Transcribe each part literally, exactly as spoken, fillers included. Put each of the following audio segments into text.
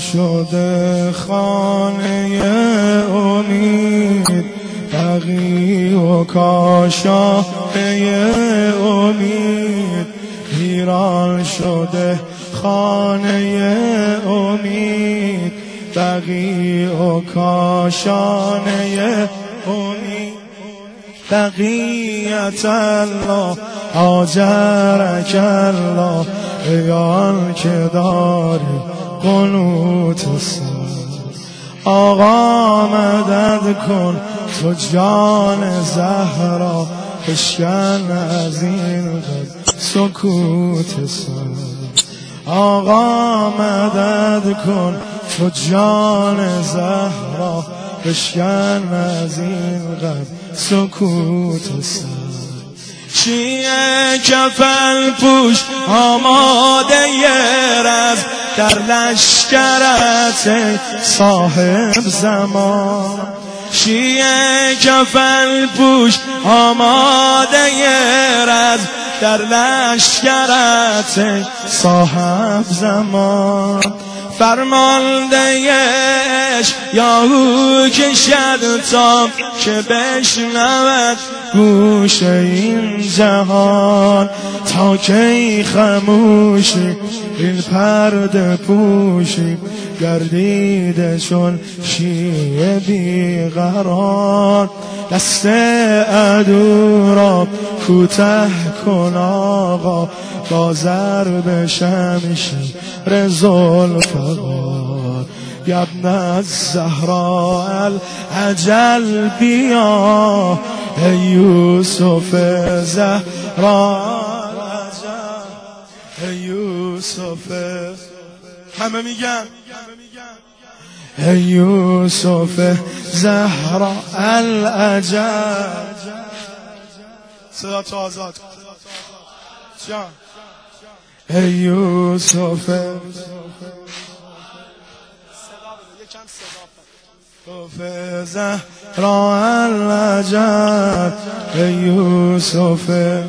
شده خانه امید، بقی و کاشانه امید. ویران شده خانه امید، بقی و کاشانه امید. بقیت الله آجرک الله، ایان که داری قنوت سر. آقا مدد کن تو جان زهرا، بشکن از این سکوت سر. آقا مدد کن تو جان زهرا، بشکن از این سکوت سر. چیه کفن پوش آماده رز، در لشکرت صاحب زمان. چیه کفن پوش آماده رز، در لشکرت صاحب زمان. فرماندهش یاهو کشد تا که بشنود گوش این جهان. تا کی خموشی این پرده پوشی، گردیده چون شیعه بیقرار. دست عدو را کوته کن آقا، با ضرب شمشیر ذوالفقار. ابن الزهراء الاجل بیا، ای یوسف زهراء الاجل، ای یوسف. همه میگن ای یوسف زهراء الاجل. صدا تو آزاد جان. ای یوسف زهراء الاجل، ای یوسف.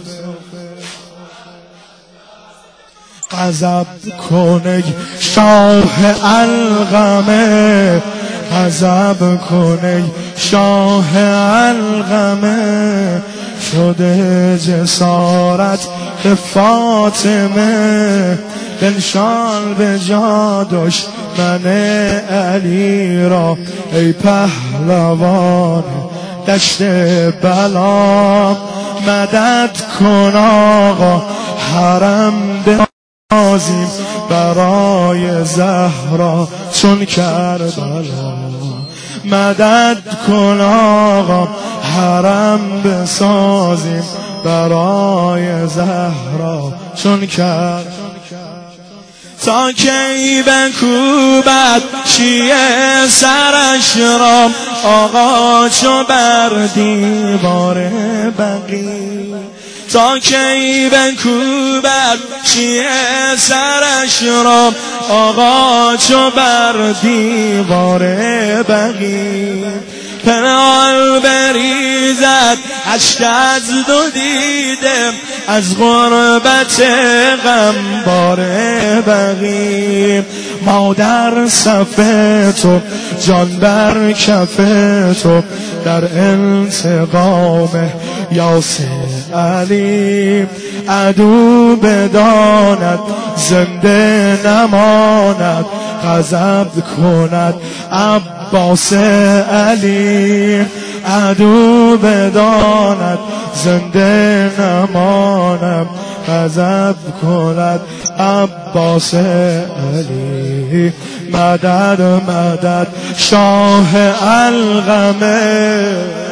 غضب کن شاه الغمه، غضب کن شاه الغمه. شده جسارت به فاطمه، بنشان به جا دشمن علی را. ای پهلوان دشت بلا، مدد کن آقا حرم بازیم برای زهرا چون کربلا. مدد کن آقا حرم بسازیم برای زهرا چون کربلا. تا کی بکوبد شیعه سرش را، آقا چو بر دیوار بقی. تا کی بکوبد شیعه سرش را، آقا چو بر دیوار بقی. پنهان بریزد اشک از دو دیده، از غربت غمبار بقی. ما در صف تو جان بر کف تو، در انتقام یاسر علی. عدو بداند زنده نماند، غضب کند عباس علی. عدو بداند زنده نماند، غضب کند عباس علی. مدد مدد شاه الغمه.